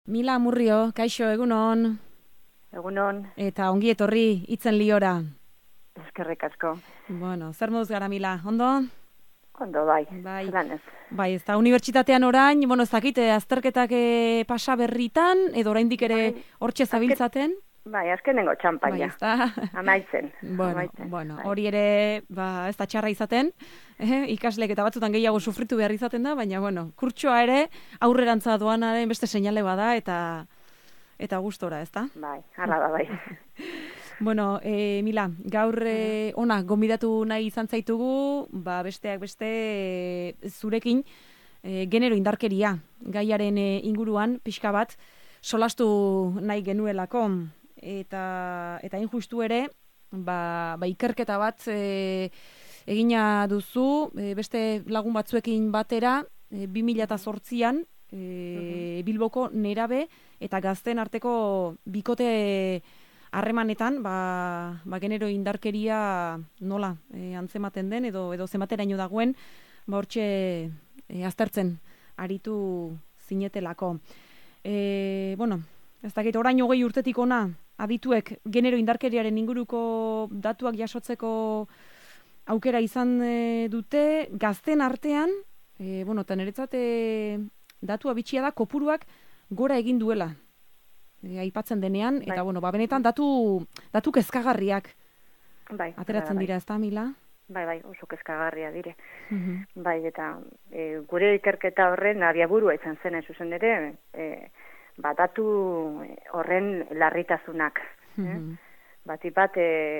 Mila Murrio, kaixo, egunon. Egunon. Eta ongi etorri, itzen liora. Eskerrik asko. Bueno, zer moduz gara, Mila, ondo? Ondo, bai. Bai, Zelan ez. bai, ez da, unibertsitatean orain, bueno, ez dakite, azterketak pasa berritan, edo oraindik ere hortxe zabiltzaten? Bai, azkenengo txampaina. Bai, ez da. Amaitzen. Bueno, bai. hori ere, ez da txarra izaten, ikasleek eta batzutan gehiago sufritu behar izaten da, baina, bueno, kurtsoa ere, aurrerantza doanaren beste seinale bada, eta gustora, ez da? Bai, hala da, bai. Bueno, Mila, gaur ona gonbidatu nahi izan zaitugu, besteak beste zurekin genero indarkeria gaiaren inguruan pixka bat solastu nahi genuelako eta injustu ere ikerketa bat egina duzu beste lagun batzuekin batera 2008an Bilboko nerabe eta gazteen arteko bikote harremanetan, genero indarkeria nola antzematen den edo zemateraino dagoen, hortxe aztertzen aritu zinetelako. Bueno, ez dakit, orain 20 urtetik ona, adituek genero indarkeriaren inguruko datuak jasotzeko aukera izan dute, gazten artean, eta niretzat datua bitxia da, kopuruak gora egin duela. Aipatzen denean, eta benetan datu kezkagarriak ateratzen dira, ez da, Mila? Bai, oso kezkagarria dire. Bai, eta gure ikerketa horren abiaburua izan zen zuzen ere, datu horren larritasunak. Batipat,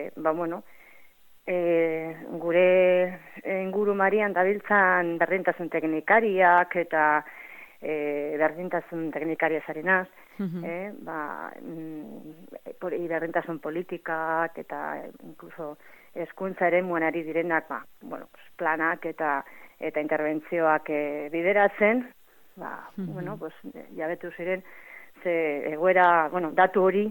gure inguru marian dabiltzan berdintasun teknikariak eta berdintasun teknikaria zarenaz, berdintasun politikak eta incluso hezkuntza eremuan ari direnak planak eta interbentzioak bideratzen, jabetu ziren ze egoera, datu hori,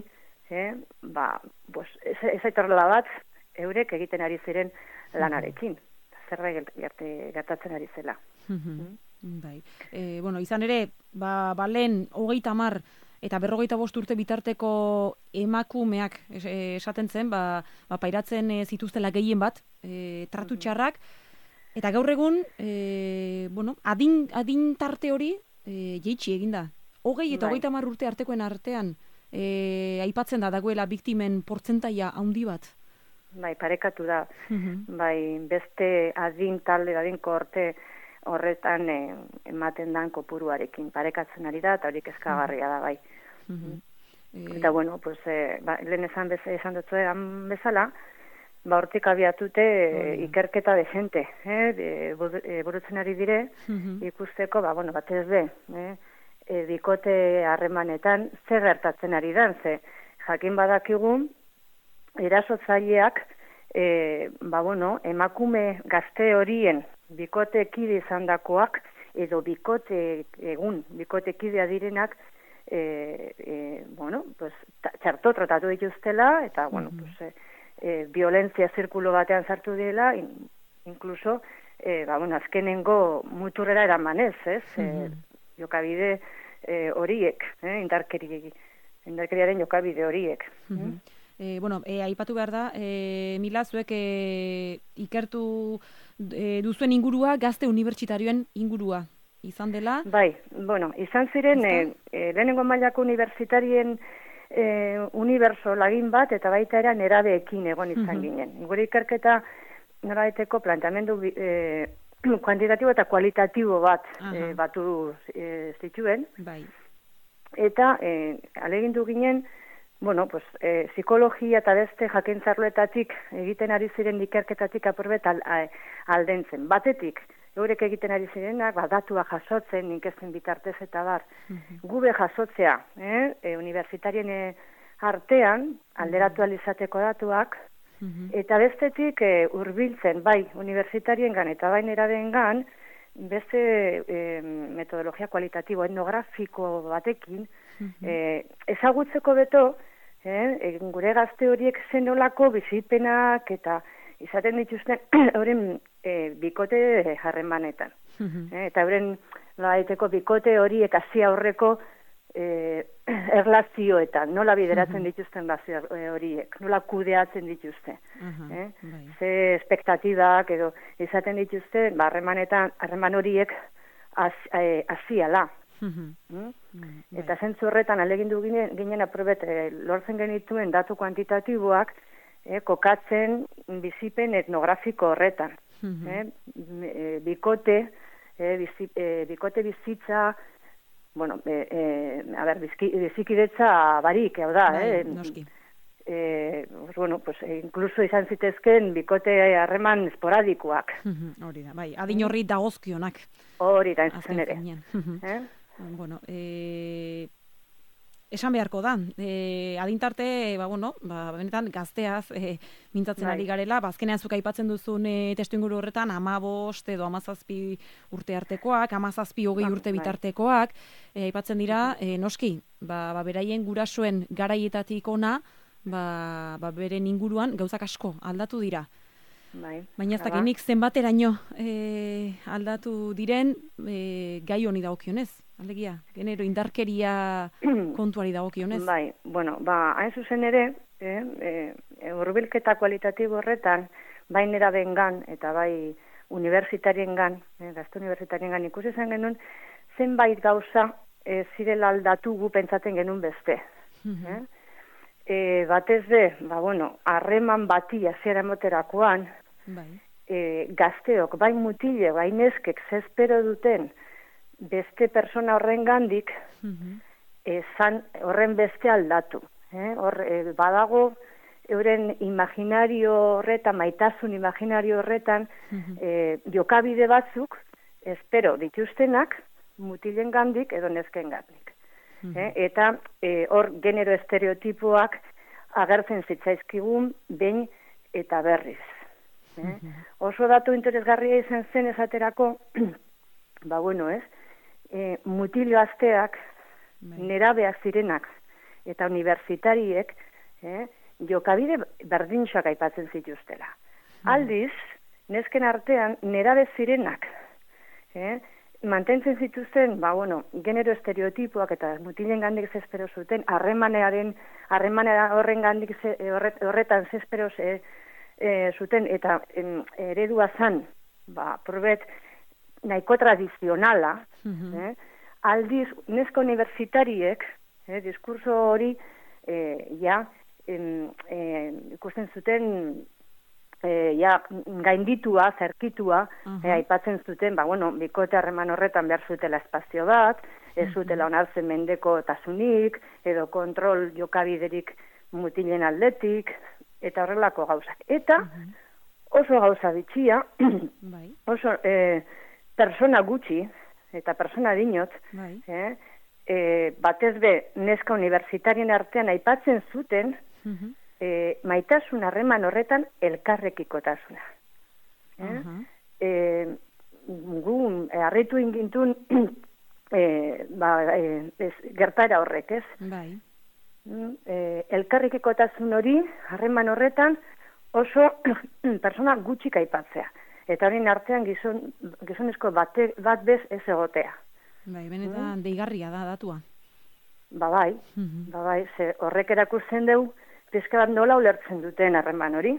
ez aitorla bat eurek egiten ari ziren lanarekin, zerbait gertatzen ari zela. Bai. Izan ere, lehen 30 eta 55 urte bitarteko emakumeak esaten zen, pairatzen zituztela gehien bat, tratu txarrak, eta gaur egun, adin tarte hori jeitsi eginda. 20 eta 30 urte artekoen artean, aipatzen da dagoela biktimen portzentaia handi bat. Bai, parekatu da. Bai, beste adin talde, adin kohorte horretan ematen dan kopuruarekin parekatzen ari da, eta hori kezkagarria da, bai. Eta, lehen esan dutzu bezala, hortik abiatute ikerketa dezente, burutzen ari dire, ikusteko, batez be, bikote harremanetan zer gertatzen ari dan, ze jakin badakigun, erasotzaileak, emakume gazte horien bikote kide izandakoak edo bikote kidea direnak txarto tratatu dituztela eta violentzia zirkulo batean sartu dela, incluso azkenengo muturrera eramanez, jokabide horiek, indarkeriaren jokabide horiek. Aipatu behar da, Mila, zuek ikertu duzuen ingurua, gazte unibertsitarioen ingurua izan dela? Bai, izan ziren lehenengo mailako unibertsitarien uniberso lagin bat, eta baita era nerabeekin egon izan ginen. Gure ikerketa norabaiteko planteamendu kuantitatibo eta kualitatibo bat batu zituen. Bai. Eta alegindu ginen, psikologia eta beste jakintzarloetatik egiten ari ziren ikerketatik apurbet aldentzen. Batetik, eurek egiten ari zirenak, datua jasotzen, inkesten bitartez eta bar. Gube jasotzea, unibertsitarien artean, alderatu alizateko datuak, eta bestetik hurbiltzen, bai, unibertsitariengan eta bai nerabengan, beste metodologia kualitatibo, etnografiko batekin, ezagutzeko beto, gure gazte horiek zenolako bizipenak eta izaten dituzten euren bikote harremanetan. Eta euren bikote horiek hasi aurreko erlazioetan, nola bideratzen dituzten horiek, nola kudeatzen dituzte. Ze espektatibak edo izaten dituzte, harreman horiek aziala. Eta zentzu horretan alegindu ginen aprobet lortzen genituen datu kuantitatiboak kokatzen bizipen etnografiko horretan. Bikote bizitza, bueno, bizikidetza barik, hau da, noski. Bueno, pues incluso izan zitezken bikote harreman esporadikoak. Hori da, bai, adin horri dagozkionak. Hori da, zuzen ere. Bueno, esan beharko da, adintarte, benetan gazteaz mintzatzen ari garela, azkenean zuk aipatzen duzun testuinguru horretan 15 edo 17 urte artekoak, 17-20 urte bitartekoak, aipatzen dira, noski, beraien gurasoen garaietatik ona, beren inguruan gauzak asko aldatu dira. Baina ez dakinik zenbateraino aldatu diren gai honi dagokionez, alegia, genero indarkeria kontuari dagokionez. Bai, bueno, hain zuzen ere, hurbilketa kualitatibo horretan, bai nerabengan eta bai unibertsitariengan, gazte unibertsitariengan ikusi zen genuen, zenbait gauza zirela aldatu gu pentsatzen genuen beste. Batez be, harreman bati hasiera emoterakoan, gazteok, bai mutile, bai neskek zespero duten beste persona horrengandik horren beste aldatu. Badago euren imaginario horretan, maitasun imaginario horretan, jokabide batzuk, espero dituztenak, mutilen gandik edo nesken gandik. Eta hor genero estereotipoak agertzen zitzaizkigun behin eta berriz. Oso datu interesgarria izan zen esaterako, mutilio asteak, nerabeak zirenak eta unibertsitariek jokabide berdintxoak aipatzen zituztela. Aldiz, nesken artean nerabe zirenak mantentzen zituzten, genero estereotipoak eta mutilen gandik zespero zuten, harreman horretan zespero zuten, eta eredua zan, probet, nahiko tradizionala, aldiz, neska unibertsitariek, diskurso hori, ikusten zuten, gainditua, zerkitua, aipatzen zuten, bikote harreman horretan behar zutela espazio bat, ez zutela onartzen mendeko tasunik, edo kontrol jokabiderik mutilen aldetik, eta horrelako gauzak. Eta oso gauza bitxia, oso persona gutxi, eta persona dinot, batez be neska unibertsitarien artean aipatzen zuten, maitasun harreman horretan elkarrekikotasuna. Gu harritu ingintun gertara horrek, ez? Elkarrekikotasun hori, harreman horretan, oso persona gutxik aipatzea. Eta horien artean gizonezko bat bez ez egotea. Benetan deigarria da datua. Bai, ze horrek erakusten dugu, pizka bat nola ulertzen duten harreman hori.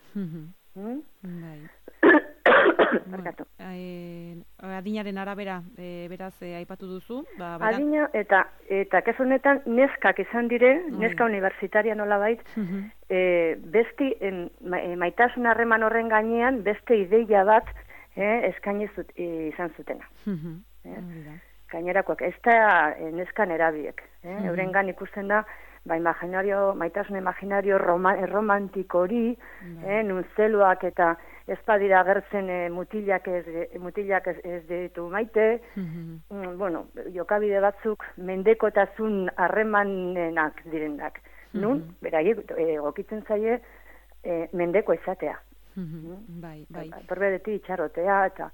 Adinaren arabera, beraz, aipatu duzu. Adina, eta kasu honetan, neskak izan dire, neska unibertsitaria nola bait, besti, maitasun harreman horren gainean, beste ideia bat eskaini izan zutena. Gainerakoak, ez da neskan erabiek. Eurengan ikusten da, maitasun imaginario romantiko hori, nuntzeluak eta ez badira agertzen mutilak ez ditu maite, jokabide batzuk mendekotasun harremanenak direndak. Nun, beraiek, egokitzen zaie mendeko izatea. Perbedeti itxarotea, eta...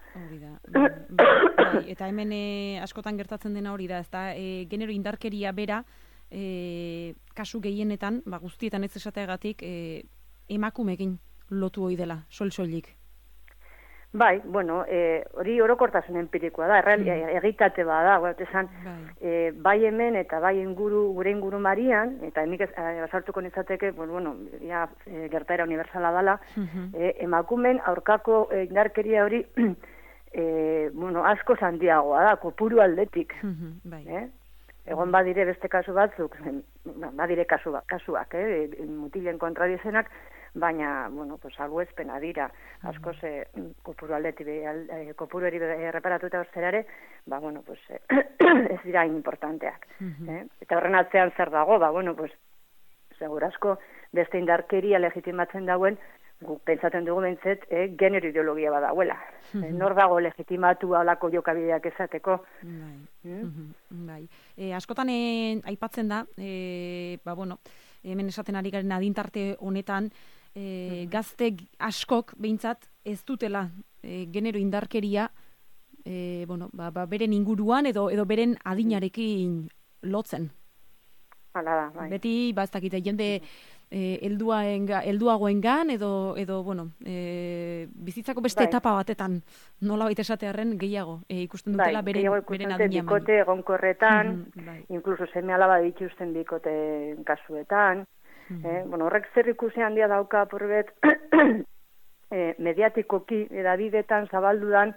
Eta hemen askotan gertatzen dena hori da, ez da, genero indarkeria bera, kasu gehienetan, guztietan ez esateagatik, emakumeekin lotu hoi dela, sol-soilik. Bai, bueno, hori orokortasun empirikoa da, egitate bada, esan, bai hemen eta bai gure inguru marian, eta nik basartuko nintzateke, bueno, gertaera universala dela, emakumen aurkako indarkeria hori, bueno, asko handiagoa da, kopuru aldetik. Egon badire beste kasu batzuk, badire kasuak, mutilen kontradizenak, baina, bueno, pues salbuespena dira, asko kopuru aldetik, kopuru eri reparatuta orzerare, bueno, pues ez dira importanteak. Eta horren atzean zer dago, bueno, pues segurazko beste indarkeria legitimatzen dauen, pentsatzen dugu bentzet, genero ideologia badagoela. Nor dago legitimatu alako jokabideak esateko. Bai. Askotan aipatzen da, bueno, hemen esaten ari garen adintarte honetan, gazte askok behintzat ez dutela genero indarkeria bueno, beren inguruan edo beren adinarekin lotzen. Hala da, bai. Beti, ez dakite, jende helduagoengan edo bueno, bizitzako beste etapa batetan nolabait esatearren gehiago ikusten dutela beren adina. Bikote egonkorretan, incluso seme-alaba dituzten bikote kasuetan. Bueno, horrek zer ikusi handia dauka apurbet mediatikoki edabidetan zabaldudan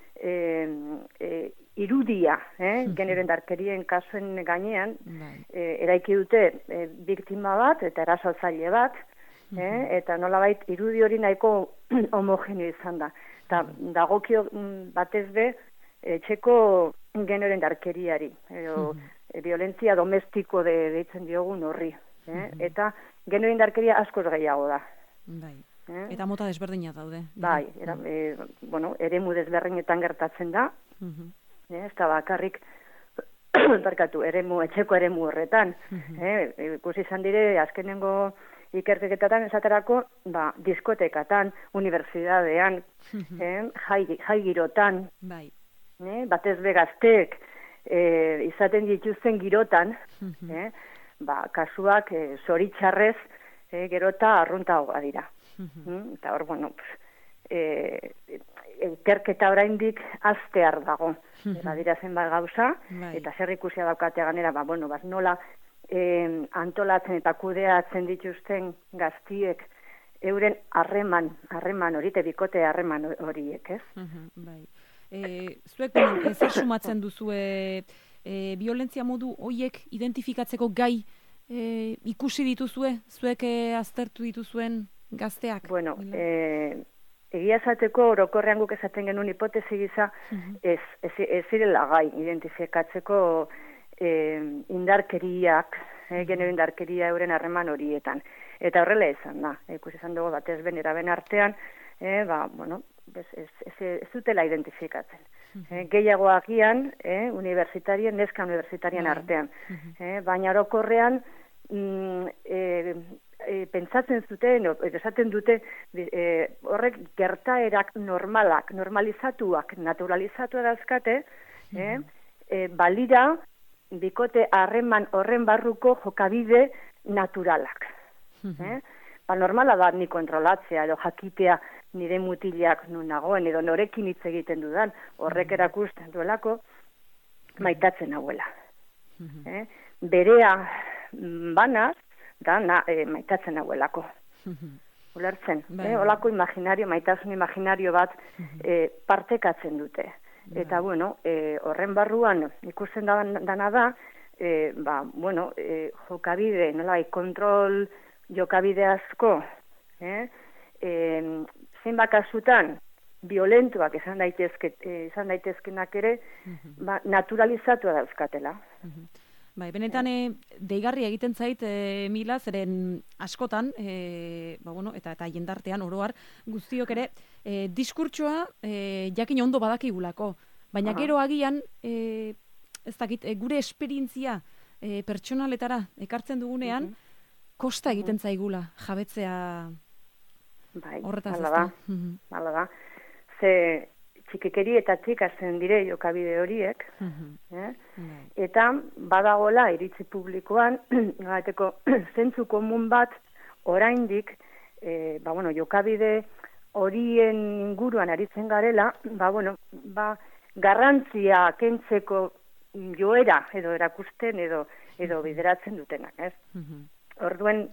irudia, genero indarkerien kasuen gainean, eraiki dute biktima bat eta erasotzaile bat, eta nolabait irudi hori nahiko homogeneo izan da. Eta dagokio batez be etxeko genero indarkeriari, violentzia domestiko deitzen diogun horri. Eta genero indarkeria askoz gehiago da. Eta mota desberdina daude. Bai, bueno, eremu desberdinetan gertatzen da, ez da bakarrik, etxeko eremu horretan. Ikusi izan dire, azkenengo ikerketatan esaterako, diskotekatan, unibertsitatean, jai girotan, batez begazteek izaten dituzten girotan, kasuak zoritxarrez gerota arruntagoa dira. Eta hor, bueno, ikerketa oraindik aztear dago. Dira zenbat gauza, eta zer ikusia daukatea ganera, bueno, nola antolatzen eta kudeatzen dituzten gaztiek euren harreman hori, bikote harreman horiek, ez? Zuek, zer sumatzen duzue violentzia modu horiek identifikatzeko gai ikusi dituzue, zuek aztertu dituzuen gazteak? Bueno, egia esateko orokorrean guk esaten genuen hipotesi gisa ez zirela gai identifikatzeko indarkeriak, genero indarkeria euren harreman horietan. Eta horrela izan da, ikusi izan dugu batez ben eraben artean, bueno, ez dutela identifikatzen. Gehiago agian, neska universitarien artean. Baina orokorrean, pentsatzen zuten, esaten dute, horrek gertaerak normalak, normalizatuak, naturalizatuak dauzkate, balira bikote harreman horren barruko jokabide naturalak. Normala da ni kontrolatzea edo jakitea nire mutilak nun nagoen edo norekin hitz egiten dudan, horrek erakusten duelako maitatzen hauela. Berea banaz, da maitatzen hauelako. Ulertzen, holako imaginario, maitasun imaginario bat partekatzen dute. Eta, bueno, horren barruan ikusten dana da, bueno, jokabide, nolai, kontrol jokabide asko, zenbat kasutan violentuak izan daitezkenak ere, naturalizatua dauzkatela. Benetan deigarri egiten zait, Mila, zeren askotan, bueno, eta jendartean oroar, guztiok ere, diskurtsoa jakin ondo badakigulako. Baina gero agian, ez dakit, gure esperientzia pertsonaletara ekartzen dugunean, kosta egiten zaigula jabetzea horretaz ez da. Hala da. Ze txikikerietatik hasten dire jokabide horiek, eta badagola iritzi publikoan, zentzu komun bat oraindik, bueno, jokabide horien inguruan aritzen garela, garrantzia kentzeko joera edo erakusten edo bideratzen dutenak, ez? Orduen,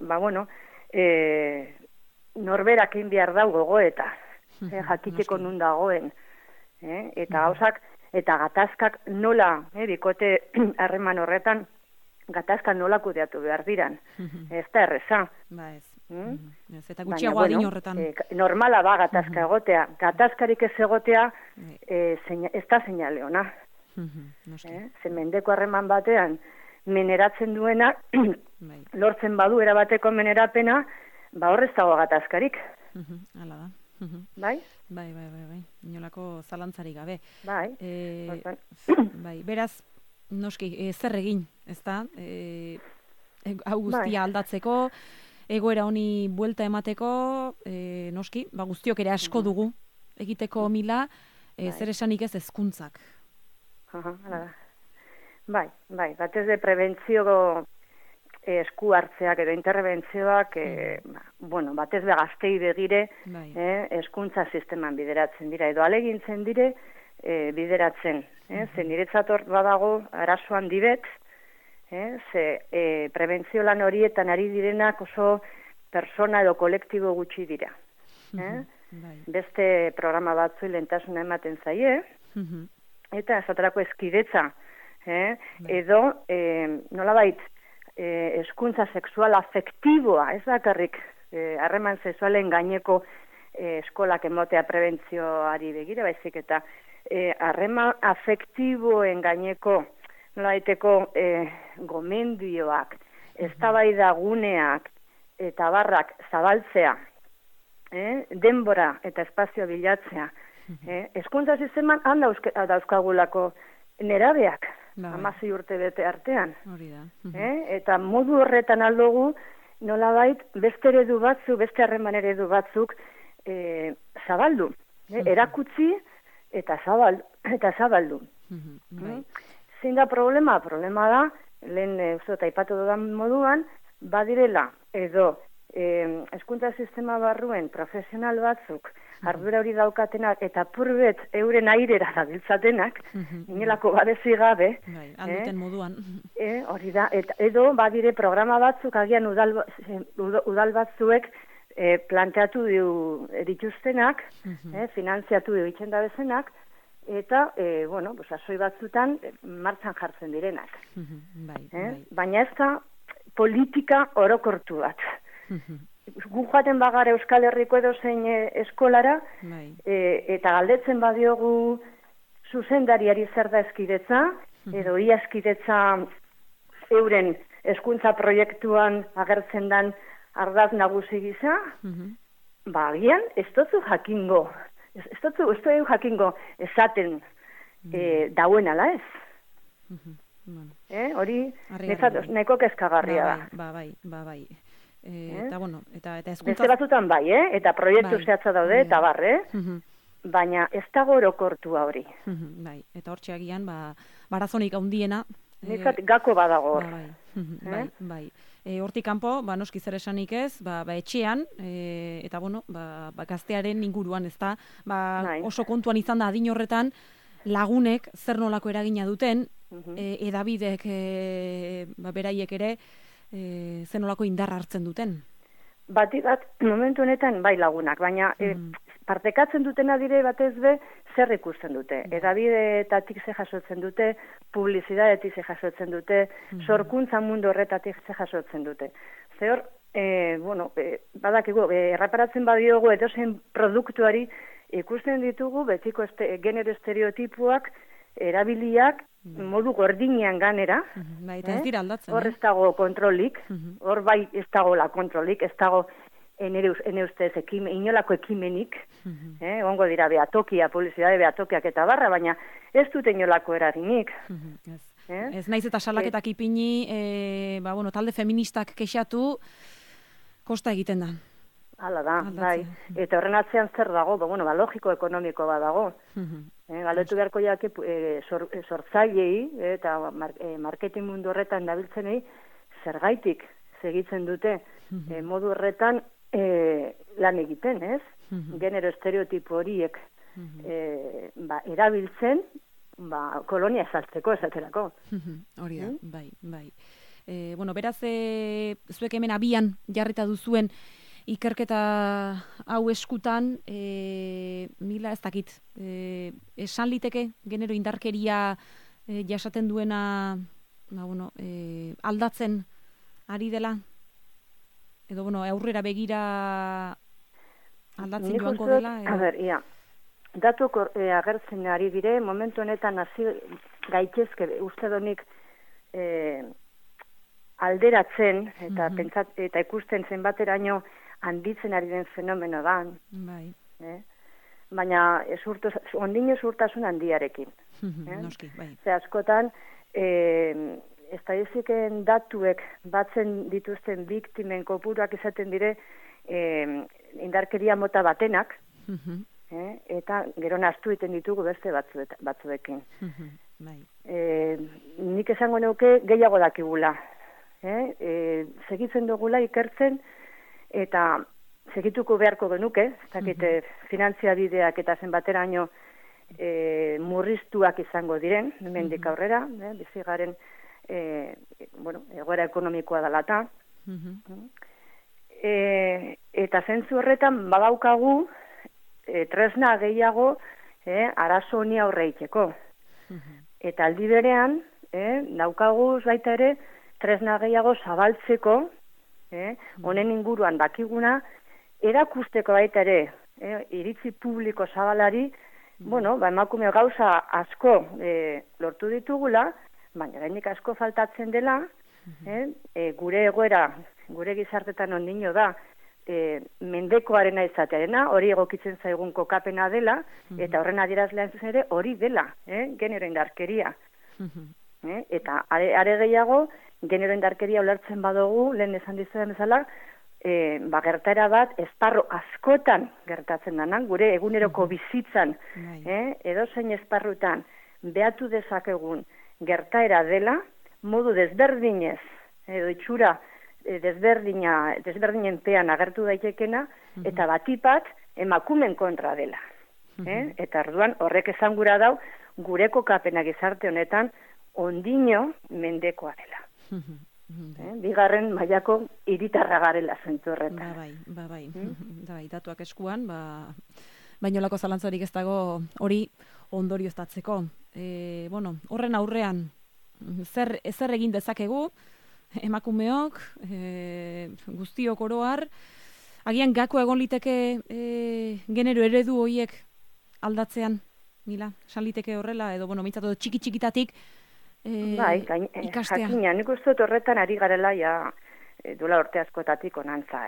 norberak egin behar dau gogoeta, jakiteko nun dagoen, eta gauzak, eta gatazkak nola, bikote harreman horretan, gatazkak nola kudeatu behar diran. Ez da erreza. Ba ez. Eta gutxiago adin horretan. Normala da gatazka egotea. Gatazkarik ez egotea ez da seinale ona. Mendeko harreman batean meneratzen duena, lortzen badu erabateko menerapena, horrez dago gatazkarik. Hala da. Bai? Bai. Inolako zalantzarik gabe. Bai. Bai, beraz, noski, zer egin, ezta? Hau guztia aldatzeko, egoera honi buelta emateko, noski, guztiok ere asko dugu egiteko mila, zer esanik ez hezkuntzak. Bai, batez de prebentzio esku hartzeak edo interbentzioak, batez be gaztei begire, hezkuntza sisteman bideratzen dira, edo alegintzen dire bideratzen. Zen niretzat hor badago arazoan dibet, prebentzio lan horietan ari direnak oso persona edo kolektibo gutxi dira. Beste programa batzu lehentasuna ematen zaie, eta esaterako eskidetza, edo nolabait hezkuntza sexual afektiboa, ez bakarrik harreman sexualen gaineko eskolak emotea prebentzioari begira, baizik eta harreman afektiboen gaineko nolabaiteko gomendioak, eztabaida guneak eta barrak zabaltzea, denbora eta espazio bilatzea. Hezkuntza sisteman han dauzkagulako nerabeak, 16 urte bete artean. Eta modu horretan aldugu, nolabait, beste eredu batzu, beste harreman eredu batzuk zabaldu. Erakutsi eta zabaldu. Zein da problema? Problema da, lehen aipatu dudan moduan, badirela edo hezkuntza sistema barruen profesional batzuk ardura hori daukatenak eta purbet euren airera dabiltzatenak, inelako babesi gabe. Alduten moduan. Hori da, edo badire programa batzuk, agian udal batzuek planteatu dituztenak, finantziatu ditzen da bezenak, eta, asoi batzutan martxan jartzen direnak. Baina ez da politika orokortu bat. Gu joaten bagara Euskal Herriko edo zein eskolara, eta galdetzen badiogu zuzendariari zer da eskidetza, edo ia eskidetza euren hezkuntza proiektuan agertzen dan ardaz nagusi gisa, agian ez dutzu jakingo, ez dutzu jakingo esaten dauen ala ez. Hori nahiko kezkagarria da. Bai. Eta hezkuntza... Beste batzutan bai, eta proiektu zehatza daude, eta barre, baina ez dago orokortua hori. Bai, eta hortxe agian, barazonik handiena... Nitzat gako badago hor. Bai. Hortik kanpo, noski zer esanik ez, etxean, eta gaztearen inguruan, ez da, oso kontuan izan da adin horretan, lagunek zer nolako eragina duten, edabidek beraiek ere, zenolako indarra hartzen duten? Bat, momentu honetan bai lagunak, baina partekatzen dutena dire batez be zer ikusten dute. Edabideetatik ze jasotzen dute, publizidadetik ze jasotzen dute, sorkuntza mundu horretatik ze jasotzen dute. Zehor, badakigu, erraparatzen badiogu edozen produktuari ikusten ditugu betiko genero estereotipuak erabiliak modu gordinean ganera. Eta ez dira aldatzen. Hor ez dago kontrolik, hor bai ez dago la kontrolik, ez dago ene ustez inolako ekimenik, ongo dira behatokia, publizidade behatokiak eta barra, baina ez dute inolako eraginik. Ez naiz eta salaketak ipini, talde feministak kexatu, kosta egiten da. Hala da, bai. Eta horren atzean zer dago, logiko ekonomiko badago. Galdetu beharko jake sortzailei eta marketing mundu horretan dabiltzenei zergaitik segitzen dute modu horretan lan egiten, ez? genero estereotipo horiek erabiltzen, kolonia esaltzeko, esaterako. Hori da, bai. Bueno, beraz, zuek hemen abian jarrita duzuen ikerketa hau eskutan, Mila, ez dakit, esan liteke genero indarkeria jasaten duena aldatzen ari dela? Edo, aurrera begira aldatzen joango dela? Datuak agertzen ari dire, momentu honetan hasi gaitezke uste donik alderatzen eta ikusten zenbateraino handitzen ari den fenomeno da. Bai. Baina ondino zurtasun handiarekin. Noski, bai. Ze askotan, estadistiken datuek batzen dituzten biktimen kopuruak izaten dire indarkeria mota batenak, eta gero nahastu egiten ditugu beste batzuekin. Nik esango neuke gehiago dakigula. Segitzen dugula ikertzen eta segituko beharko genuke, ez dakite finantziabideak eta zenbateraino murriztuak izango diren, hemendik aurrera, bizigaren egoera ekonomikoa dalata. Eta zentzu horretan badaukagu tresna gehiago arazo honi aurre egiteko. Eta aldi berean, daukagu baita ere tresna gehiago zabaltzeko, honen inguruan dakiguna, erakusteko baita ere, iritzi publiko zabalari, emakume gauza asko lortu ditugula, baina gainik asko faltatzen dela, gure egoera, gure gizartetan ondino da, mendekoarena izatearena, hori egokitzen zaigun kokapena dela, eta horren adierazlean ere hori dela, genero indarkeria. Eta are gehiago, genero indarkeria ulertzen badugu, lehen esan dizudan bezala, gertaera bat esparru askotan gertatzen dena, gure eguneroko bizitzan, edozein esparrutan behatu dezakegun gertaera dela, modu desberdinez, edo itxura desberdinen pean agertu daitekena, eta batipat emakumen kontra dela. Eta orduan horrek esan gura dau, gure kokapena gizarte honetan ondino mendekoa dela. Bigarren mailako hiritarra garela zentzu horretan. Bai, datuak eskuan, bainolako zalantzarik ez dago hori ondorioztatzeko. Horren aurrean, zer egin dezakegu, emakumeok, guztiok oroar, agian gako egon liteke genero eredu horiek aldatzean, Mila, esan liteke horrela, edo, mintzatu txiki-txikitatik ikastea. Jakina, nik uste dut horretan ari garela duela urte askotatik onantza,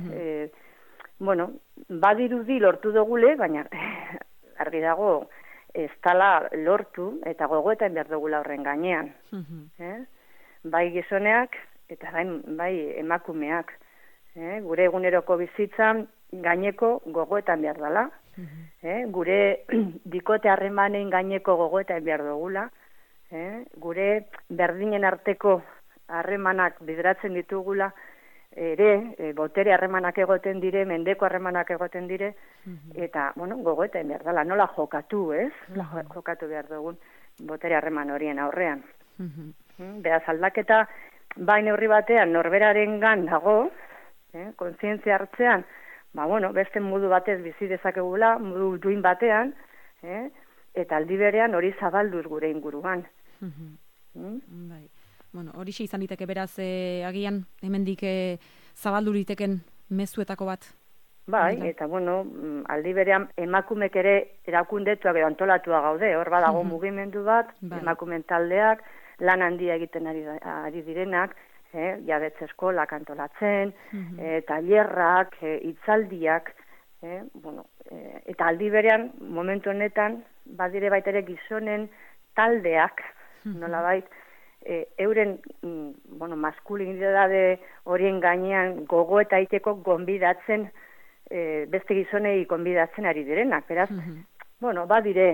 badirudi lortu dugule, baina argi dago ez dala lortu eta gogoetan behar dugula horren gainean. Bai gizoneak eta bai emakumeak. Gure eguneroko bizitzan gaineko gogoetan behar dela. Gure bikote harremanen gaineko gogoetan behar dugula. Gure berdinen arteko harremanak bideratzen ditugula ere, botere harremanak egoten dire, mendeko harremanak egoten dire, eta, gogoetan behar dela, nola jokatu, Nola jokatu behar dugun botere harreman horien aurrean. Beraz, aldaketa bai neurri batean norberaren gan dago, kontzientzia hartzean, beste modu batez bizi dezakegula, modu duin batean, eta aldi berean hori zabalduz gure inguruan. Bai. Hori izan diteke beraz agian hemendik zabaldu liteken mezuetako bat. Bai, eta aldi berean emakumek ere erakundetuak edo antolatua gaude, hor badago mugimendu bat, emakumen taldeak, lan handia egiten ari direnak, jabetze eskolak antolatzen, tailerrak, hitzaldiak, eta aldi berean, momentu honetan, badire baita ere gizonen taldeak, nolabait, euren maskulinidade horien gainean gogo eta iteko gonbidatzen, beste gizonei gonbidatzen ari direnak, beraz, badire,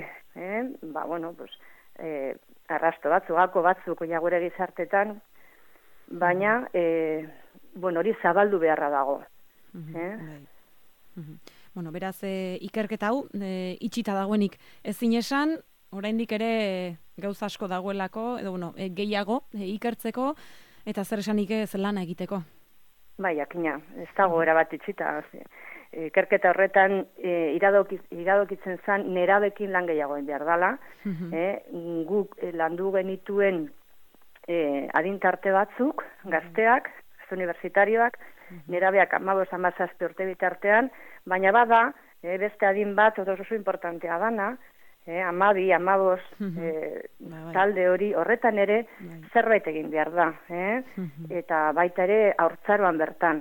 arrasto batzuk, batzuk gure gizartetan, baina hori zabaldu beharra dago. Bueno, beraz, ikerketa hau, itxita dagoenik ezin esan, oraindik ere gauza asko dagoelako, edo bueno, gehiago ikertzeko, eta zer esanik ez lana egiteko. Bai, jakina, ez dago erabat itxita. Ikerketa horretan iradokitzen zen nerabekin lan gehiagoen behar dela. Guk landu genituen adintarte batzuk, gazteak, unibertsitarioak, nerabeak 15-17 urte bitartean, baina bada, beste adin bat oso importantea dana, 12-15 talde hori horretan ere zerbait egin behar da. Eta baita ere haurtzaroan bertan.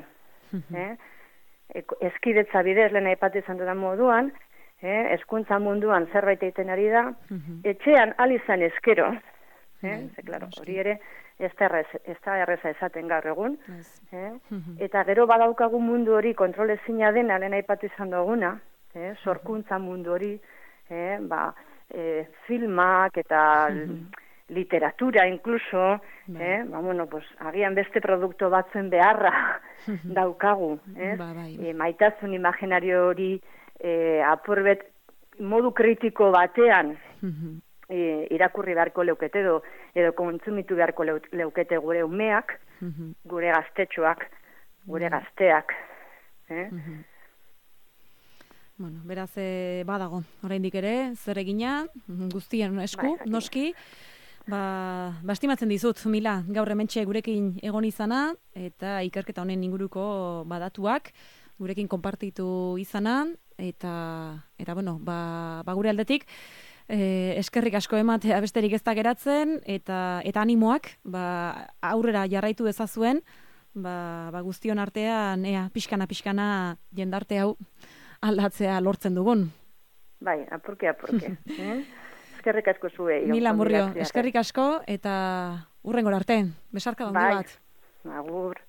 Eskidetza bidez lehen aipatu izan dudan moduan, hezkuntza munduan zerbait egiten ari da, etxean alizan eskero, hori ere ez da erreza esaten gaur egun, eta gero badaukagu mundu hori kontrolezina dena lehen aipatu izan duguna, sorkuntza mundu hori, filmak eta literatura incluso, agian beste produktu batzuen beharra daukagu, maitasun imaginario hori apurbet modu kritiko batean irakurri beharko leukete edo kontsumitu beharko leukete gure umeak, gure gaztetxoak, gure gazteak. Bueno, beraz, badago, oraindik ere, zer egina, guztien esku, noski, estimatzen dizut, Mila, gaur hementxe gurekin egon izana, eta ikerketa honen inguruko badatuak, gurekin konpartitu izana, eta bueno, gure aldetik, eskerrik asko ematea besterik ez da geratzen, eta animoak, aurrera jarraitu dezazuen, guztion artean, pixkana jendarte hau aldatzea lortzen dugun. Bai, apurke. Eskerrik asko zuei. Mila Murrio, eskerrik asko, eta hurrengora arte. Besarka handi bat. Agur.